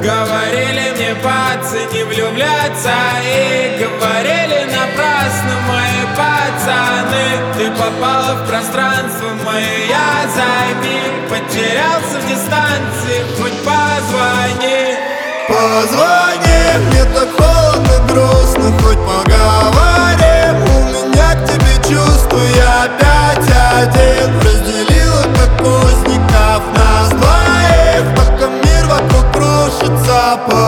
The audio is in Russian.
Говорили мне, пацы, не влюбляться. И говорили напрасно мои пацаны. Ты попала в пространство мое, я займи. Потерялся в дистанции, хоть позвони. Позвони, мне так холодно, грустно, хоть поговорим. У меня к тебе чувства, я опять один. Разделила как узников нас двоих, пока мир вокруг крушится.